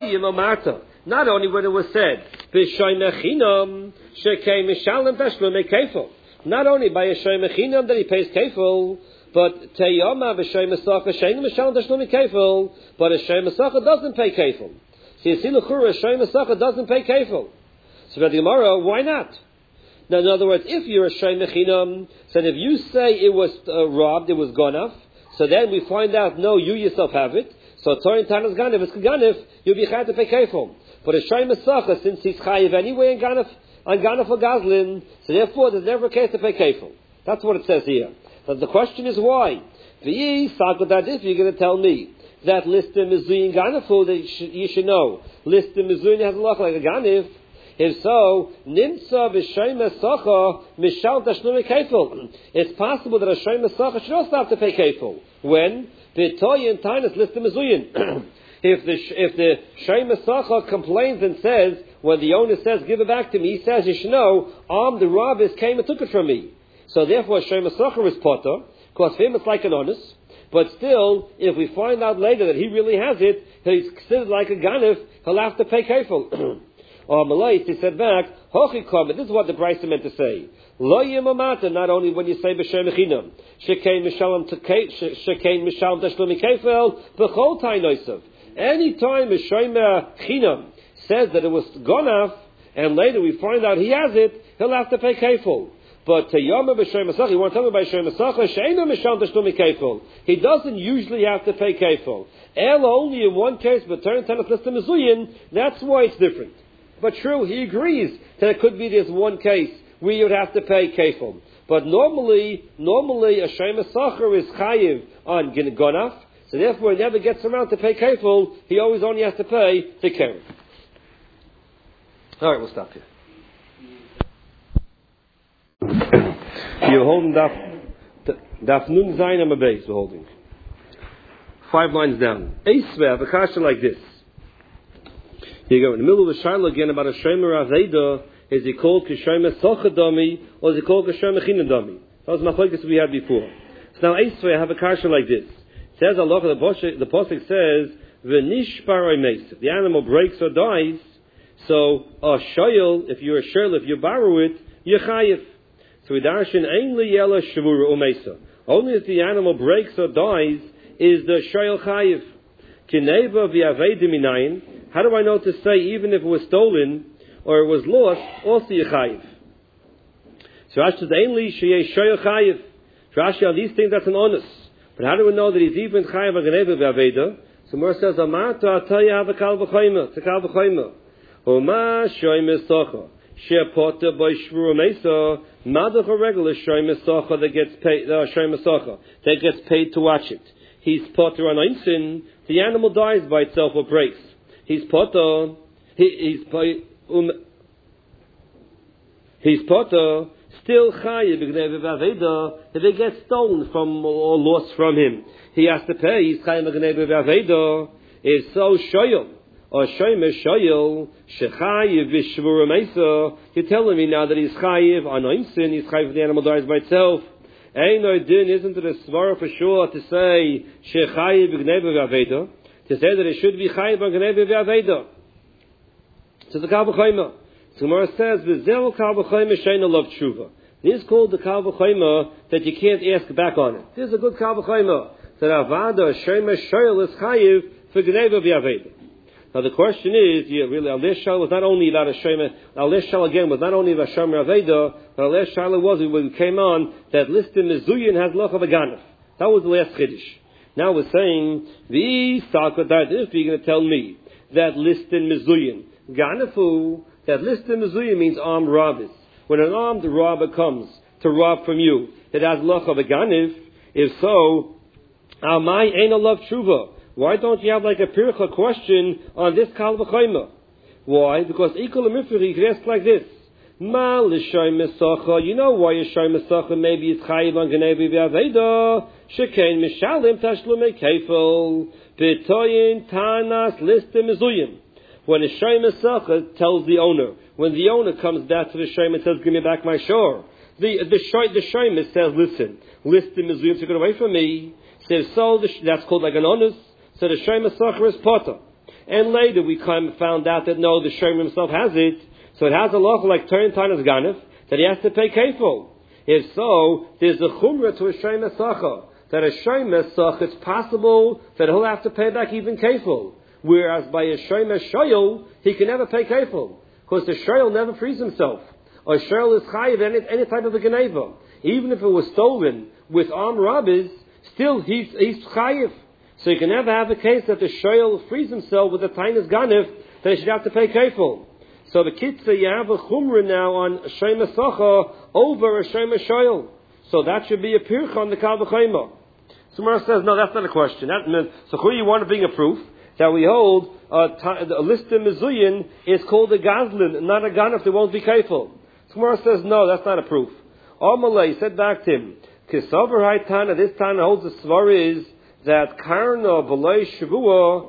Not only when it was said, not only by a shoy mechinam that he pays kefil, but teyama b'shoy mesacha shein mishalem tashlumi kefil, but a shoy mesacha doesn't pay kefil. So you see, l'chura, a shoy mesacha doesn't pay kefil. So for the Gemara, why not? Now, in other words, if you're a shoy mechinam, so if you say it was robbed, it was ganaf, so then we find out, no, you yourself have it. So Torin Tanas Ganif is Ganif, you'll be chayav to pay kefil. But a shoy mesacha, since he's chayav anyway in ganif, on ganif or gazlin, so therefore there's never a case to pay kefil. That's what it says here. But the question is why? If you're going to tell me that listim mizuyin ganifu, that you should know listim mizuyin has a look like a ganif. If so, nimtza b'shoy mesacha mishal tashlumi kefil. It's possible that a shoy mesacha should also have to pay kefil. When b'toyin tainas listim mizuyin. If the shoy mesacha complains and says, when the owner says, give it back to me, he says, you should know, the robbers came and took it from me. So therefore, shoy mesacha is potter, because for him it's like an honest. But still, if we find out later that he really has it, he's considered like a ganif, he'll have to pay kefil. Or Malay, he said back, Hochikom, this is what the Brisa meant to say. Lo yemamata, not only when you say b'shem mechinam, shekein mishalom tashlumi kefil, b'chol tainosav. Any time a shomer chinam says that it was ganaf, and later we find out he has it, he'll have to pay kefil. But Tayama b'shem masach, you want to tell me by shem masach, she'ena mishalom tashlumi kefil. He doesn't usually have to pay kefil. El only in one case, but turn tennis listim mizuyin, that's why it's different. But true, he agrees that it could be this one case where you would have to pay kefil. But normally a shem masacher is chayiv on ganaf, so therefore he never gets around to pay kefil. He always only has to pay the keren. All right, we'll stop here. You're holding daf nun zayin am a base. We're holding 5 lines down. Eisve have a kasha like this. You go in the middle of the shaila again about a shomer aveda. Is he called kishomer sochadami or is he called kishomer chinadami? That was my focus we had before. So now Eisve have a kasha like this. It says Allah, the pasuk says v'nishbar oimes. The animal breaks or dies. So a shoyel, if you're a shoyel, if you borrow it, you're chayiv. So we darshan ainli yela shavura umesa. Only if the animal breaks or dies is the shoyel chayiv. Kineva v'aveda minayin. How do I know to say even if it was stolen or it was lost, also you're chayiv? So Rashi says ainli sheyeh shoyel chayiv. Rashi on these things that's an honest. But how do we know that he's even chayiv on geneva v'aveda? So Mor says amata ataya havakal v'chayma. It's a kal v'chayma. Oma shoy mesocha. Shepota by shvur mesa. Madach a regular shoy mesocha that gets paid. Shoy mesocha that gets paid to watch it. He's potter on einsin. The animal dies by itself or breaks. He's potter. He's potter. Still chayiv b'gneva if it gets stolen from or lost from him. He has to pay. He's chayiv b'gneva If so, shoyel. Or shomer shoyel shechayiv v'shvura mesa. You're telling me now that he's chayiv on einsin. He's chayiv if the animal dies by itself. Ein din isn't it a svara for sure to say shechayiv b'gneva v'aveda? To say that it should be chayiv b'gneva v'aveda. So the kal v'chayma. So Gemara says v'zel kal v'chayma sheina lov tshuva. This is called the kal v'chayma that you can't ask back on it. This is a good kal v'chayma. That avada shomer shoyel is chayiv for gneva v'aveda. Now the question is, really, Aleh Shal was not only about a Shomer, Aleh Shal again was not only about Shomer Aveda, but Aleh Shal was when we came on that listim mizuyin has loch of a ganef. That was the last chiddush. Now we're saying, if you're going to tell me that listim mizuyin, ganefu, that listim mizuyin means armed robbers. When an armed robber comes to rob from you, it has loch of a ganef. If so, Amai ain't a love tshuva. Why don't you have like a pircha question on this kal v'chayma? Why? Because ikol amifri, you can ask like this. Ma l'shoy mesacha. You know why a shoy mesacha maybe it's chayiv on genevi v'aveda. Shekein mishalim tashlumei kefil. B'toyin tanas listim mizuyim. When a shoy mesacha tells the owner, when the owner comes back to the shoy and says, give me back my shore. The shoy says, listen, listim mizuyim took it away from me. Says, so that's called like an honest. So the shoy mesacha is potter. and later we found out that no, the Shomer himself has it, so it has a halacha like Toyin Tainus Ganef, that he has to pay kefil. If so, there's a chumrah to a Shomer Sacha, that a Shomer Sacha, it's possible that he'll have to pay back even kefil. Whereas by a Shomer Shoyel, he can never pay kefil, because the Shoyel never frees himself. A Shoyel is chayiv any type of a geneva. Even if it was stolen with armed robbers, still he's chayiv. So you can never have a case that the Shoyel frees himself with a Tainus Ganef, that he should have to pay kefil. So the Kitzah, you have a chumrah now on a Shomer Sacha over a Shomer Shoyel. So that should be a pircha on the Kal V'Chomer. So Gemara says, no, that's not a question. So who you want to bring a proof that we hold a listed mezuyin is called a gazlin, not a ganef, they won't be kefil. So Gemara says, no, that's not a proof. Amalei said back to him, Kisavar Haitana, this Tana holds the svar is that Karna B'loi Shavua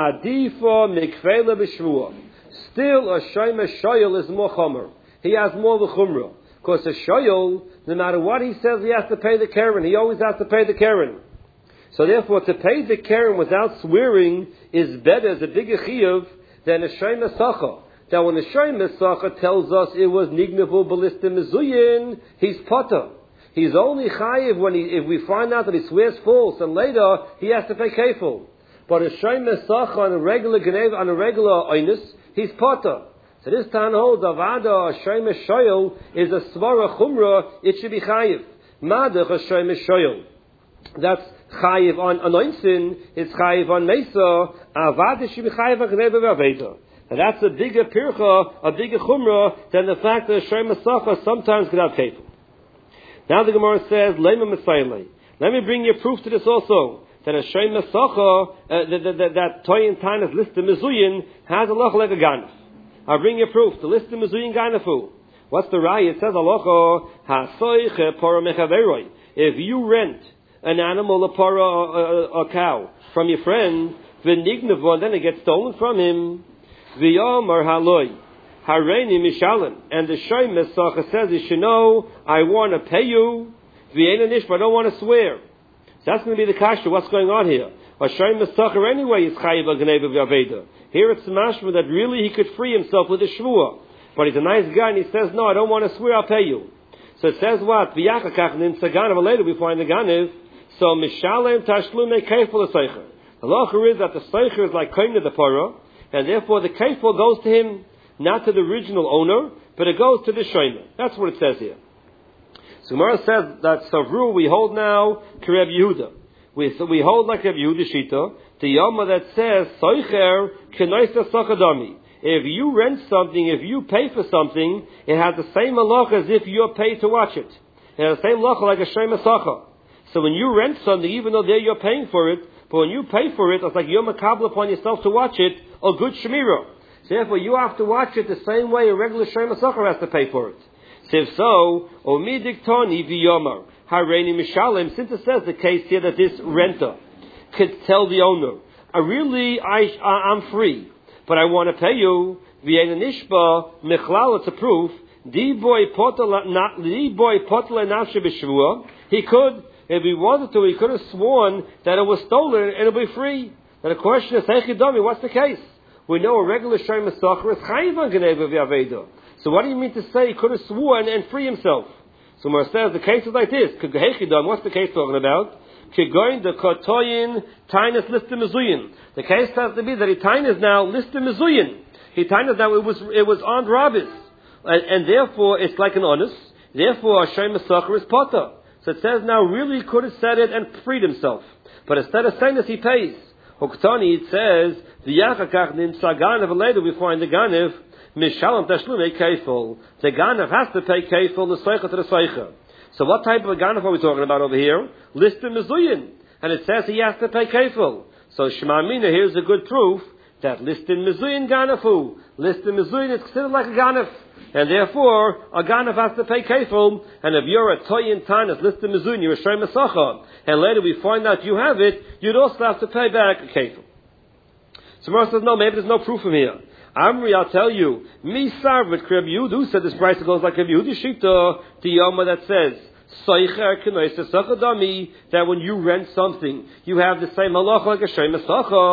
Adifa Mikvela B'Shavua. Still a Shomer Shoyel is more chomer. He has more of a chumrah. Because a Shoyel, no matter what he says, he has to pay the keren. He always has to pay the keren. So therefore, to pay the keren without swearing is better, as a bigger chiyuv, than a Shomer Sacha. Now when the Shomer Sacha tells us it was nignavu b'listim mezuyin, he's potter. He's only chayiv if we find out that he swears false, and later he has to pay kefil. But a Shomer Sacha on a regular geneva, on a regular oinus, he's potter. So this Tan holds avada a Shomer Shoyel is a svara chumra, it should be chayiv. Madach a Shomer Shoyel. That's chayiv on anointin, it's chayiv on mesa, avada should be chayiv on geneva v'aveda. And that's a bigger pircha, a bigger chumrah, than the fact that a Shomer Sacha sometimes could have kefil. Now the Gemara says, Lema Mesayle. Let me bring you proof to this also. That a Shomer Sacha, that Toyin Tainus listed mezuyin, has a loch like a ganef. I'll bring you proof. The listed mezuyin ganefu. What's the raya? It says alocha hasoiche para mechaveroi. If you rent an animal, a para, a cow, from your friend, v'nignevu, and then it gets stolen from him, v'yomar haloi. Hareini mishalim, and the Shomer Sacha says, you should know, I want to pay you, v'yein anish, but I don't want to swear. So that's going to be the kasha. What's going on here? A Shomer Sacha anyway is chayiv al-geneva v'aveda. Here it's mashma that really he could free himself with a shvua, but he's a nice guy and he says, no, I don't want to swear, I'll pay you. So it says what? V'yachakach nimtza ganev. Later we find the ganev. So mishalem tashlume kefil l'seicher. The lacher is that the seicher is like koine the parah, and therefore the kefil goes to him. Not to the original owner, but it goes to the Shomer. That's what it says here. So Gemara says that Savru we hold now Kereb Yehuda. We hold like Reb Yehuda Shita, the Yoma that says Soicher Kenoisa Sakadami. If you rent something, if you pay for something, it has the same halacha as if you're paid to watch it. It has the same halacha like a Shomer Sacha. So when you rent something, even though there you're paying for it, but when you pay for it, it's like you're makabel upon yourself to watch it, a good shemira. So therefore, you have to watch it the same way a regular Shomer Sacha has to pay for it. So if so, Omi Diktoni V'Yomar Hareini Mishalim, since it says the case here that this renter could tell the owner, I'm free, but I want to pay you, V'Yein Nishba Mechlal, it's a proof, he could, if he wanted to, he could have sworn that it was stolen and it'll be free. Now the question is, Heichidami, what's the case? We know a regular Shomer Sacha is chayiv on geneva v'aveda. So what do you mean to say he could have sworn and free himself? So Mar says the case is like this. What's the case talking about? Kigoin the kotoyin tainus listim mezuyin. The case has to be that he tainus now listim mezuyin. He tainus now it was armed robbers, and therefore it's like an honest. Therefore a Shomer Sacha is potter. So it says now really he could have said it and freed himself, but instead of saying this he pays. Hoktani, it says, V'yachakach nimtza ganev, and later we find the ganev, mishalam tashlume kefil. The ganev has to pay kefil, the seicha to the seicha. So what type of a ganev are we talking about over here? Listim mezuyin. And it says he has to pay kefil. So Shema Mina, here's a good proof that listim mezuyin ganefu. Listim mezuyin is considered like a ganev. And therefore, a ganev has to pay kefil, and if you're a toyin tanis, listim mezuyin, you're a Shomer Sacha, and later we find out you have it, you'd also have to pay back a kefil. So Mara says, no, maybe there's no proof from here. Amri, I'll tell you, mi sarvet Reb Yehuda, who said this price goes like Reb Yehuda Shita, the Yoma that says, Soicher Kenoisa Sakadami, that when you rent something, you have the same halacha like a Shomer Sacha,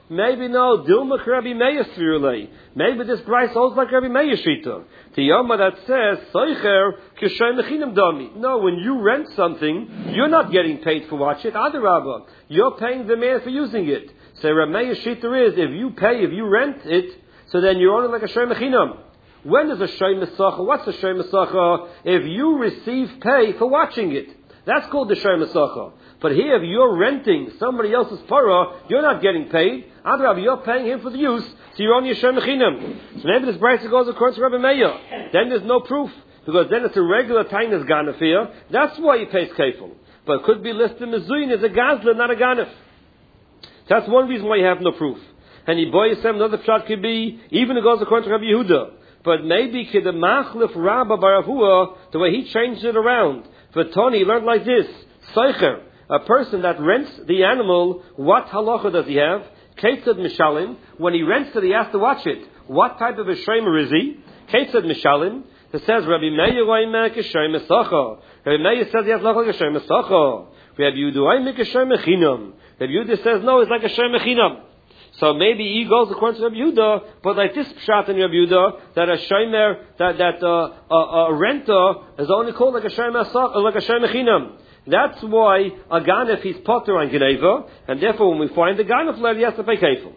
Maybe no, Dilma Rabbi Meir Svirulei. Maybe this price holds like Rabbi Meir Shita. The Yoma that says, Soicher Kishay Mechinam Dami. No, when you rent something, you're not getting paid for watching it. Adarabba, you're paying the man for using it. So Rabbi Meir Shita is, if you rent it, so then you're only like a Shay Mechinam. When is a Shay Mesacha? What's a Shay Mesacha? If you receive pay for watching it. That's called the Shay Mesacha. But here, if you're renting somebody else's parah, you're not getting paid. Adrabah, you're paying him for the use, so you're only a Shem Mechinam. So maybe this brayso goes according to Rabbi Meir. Then there's no proof, because then it's a regular Tainas Ganef here. That's why he pays Kefil. But it could be listed Mezuyin as a Gazla, not a Ganef. That's one reason why you have no proof. And Yiboyesem, another pshat could be, even it goes according to Rabbi Yehuda. But maybe Kid the Machlif Rabba Baravua, the way he changed it around. For Tony, he learned like this: Seicher, a person that rents the animal, what halacha does he have? Ketzad Mishalim, when he rents it, he has to watch it. What type of a shomer is he? Ketzad Mishalim. It says Rabbi Meir Oimek Shomer Sacha. Rabbi Meir says he has halacha like a Shomer Sacha. Rabbi Yehuda Oimek Shomer Chinam. Rabbi Yehuda says no, it's like a Shomer Chinam. So maybe he goes according to Rabbi Yehuda, but like this pshat in Rabbi Yehuda, that a shomer, a renter is only called like a shomer like a shomer chinam. That's why a ganef is potter on geneva, and therefore when we find the ganef letter, he has to pay kefil.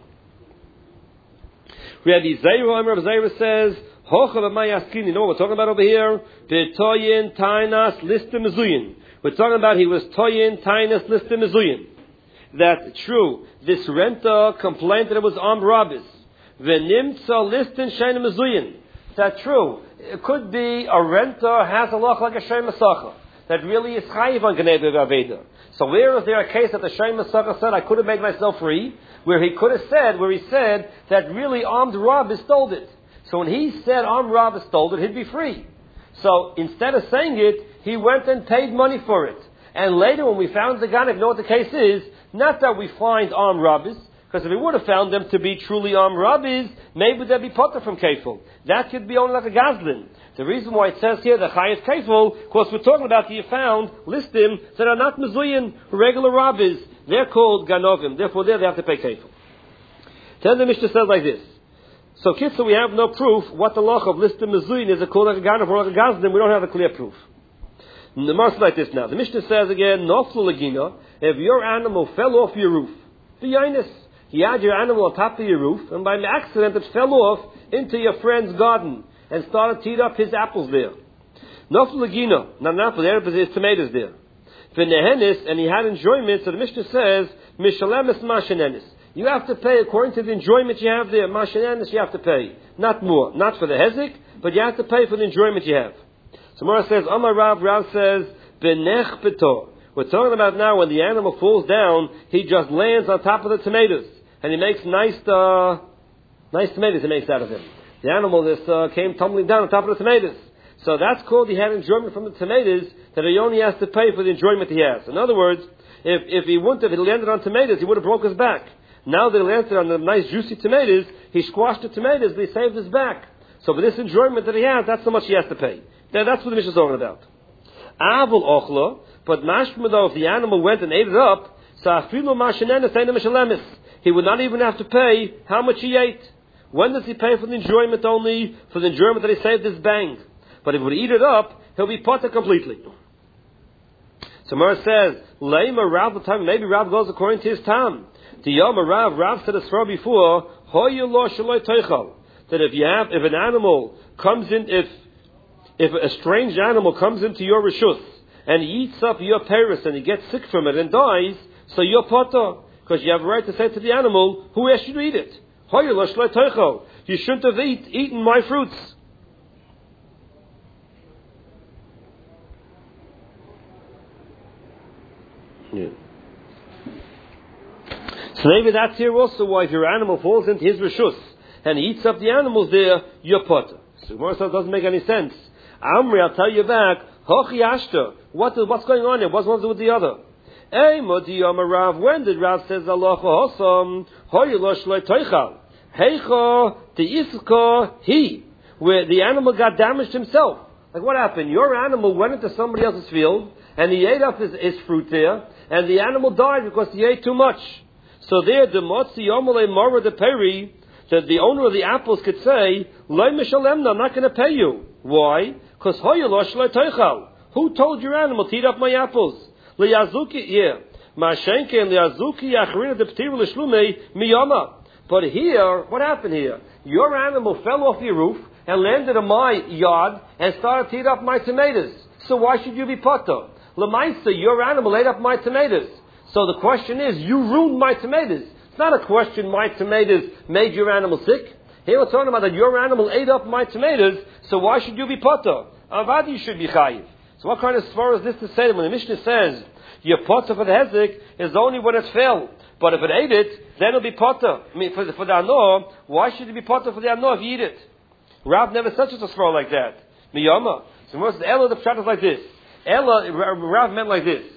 Rabbi Zera says, "Hocha b'mayaskin." You know what we're talking about over here? B'toyin tainas listim mezuyin. We're talking about he was toyin tainas listim mezuyin. That's true. This renter complained that it was armed robbers. V'nimtza listin shein mezuyin. That's true. It could be a renter has a loch like a shem masacha that really is chayiv on geneva v'aveda. So where is there a case that the shem masacha said I could have made myself free? Where he said that really armed robbers stole it. So when he said armed robbers stole it, he'd be free. So instead of saying it, he went and paid money for it. And later when we found the ganef, know what the case is? Not that we find armed robbers, because if we would have found them to be truly armed robbers, maybe they'd be potter from kefil. That could be only like a gazlin. The reason why it says here the chayes kefil, because we're talking about you found listim that are not mezuyin, regular robbers. They're called ganovim. Therefore, there they have to pay kefil. Then the Mishnah says like this. So, kitzur, we have no proof what the loch of listim mezuyin is. It called like a ganov or like a gazlin. We don't have a clear proof. The Gemara like this now. The Mishnah says again, Noflu Lagina, if your animal fell off your roof, B'yainis, you had your animal on top of your roof, and by accident it fell off into your friend's garden and started to eat up his apples there. Noflu Lagina, not an apple there, but his tomatoes there. V'nehenis, and he had enjoyment, so the Mishnah says, Mishalemis Mashenenis. You have to pay according to the enjoyment you have there. Mashenenis you have to pay. Not more. Not for the hezek, but you have to pay for the enjoyment you have. So Mora says, Amar Rav says, Benech Betor. We're talking about now when the animal falls down, he just lands on top of the tomatoes. And he makes nice tomatoes he makes out of him. The animal just came tumbling down on top of the tomatoes. So that's called he had enjoyment from the tomatoes, that he only has to pay for the enjoyment he has. In other words, if he landed on tomatoes, he would have broke his back. Now that he landed on the nice juicy tomatoes, he squashed the tomatoes, but he saved his back. So for this enjoyment that he has, that's how much he has to pay. That's what the Mishnah is talking about. Avul ochla, but mashma though, if the animal went and ate it up, so afilu mashenenes eina mishalemis. He would not even have to pay how much he ate. When does he pay for the enjoyment only? For the enjoyment that he saved his bang. But if he would eat it up, he'll be potter completely. So Mara says, Leima Rav l'tam, maybe Rav goes according to his tam. The Yom Rav said as far before, Hoyu lo shaloi toichal. That if an animal comes in, if a strange animal comes into your reshus and he eats up your paris and he gets sick from it and dies, so you're potter, because you have a right to say to the animal, who asked you to eat it? You shouldn't have eaten my fruits. Yeah. So maybe that's here also why if your animal falls into his reshus and he eats up the animals there, you're potter. So Gemara says it doesn't make any sense. Amri, I'll tell you back, Hochi Ashta, what's going on here? What's one to do with the other? Hey, Modi Yama Rav, when did Rav says Allah Hosam, Hoyilosh Le Toichal, Heicha, the Iska, he, where the animal got damaged himself. Like what happened? Your animal went into somebody else's field, and he ate up his fruit there, and the animal died because he ate too much. So there, the motzi yomale mara the peri, that the owner of the apples could say, Loi mishalemna, I'm not going to pay you. Why? Because hoyalosh lo teichal. Who told your animal to eat up my apples? Liyazuki, yeah. Mashenke and liyazuki yachrina de p'tir l'shlume miyama. But here, what happened here? Your animal fell off your roof and landed in my yard and started to eat up my tomatoes. So why should you be potter? Lamaisa, your animal ate up my tomatoes. So the question is, you ruined my tomatoes. It's not a question my tomatoes made your animal sick. Here we're talking about that your animal ate up my tomatoes, so why should you be potter? Avad, you should be chayiv. So what kind of svar is this to say? When the Mishnah says, your potter for the hezek is only when it fell. But if it ate it, then it'll be potter. I mean, for the anor, why should it be potter for the anor if you eat it? Rav never said such a svar like that. Miyama. So most Ella, the pshat is like this. Ella, Rav meant like this.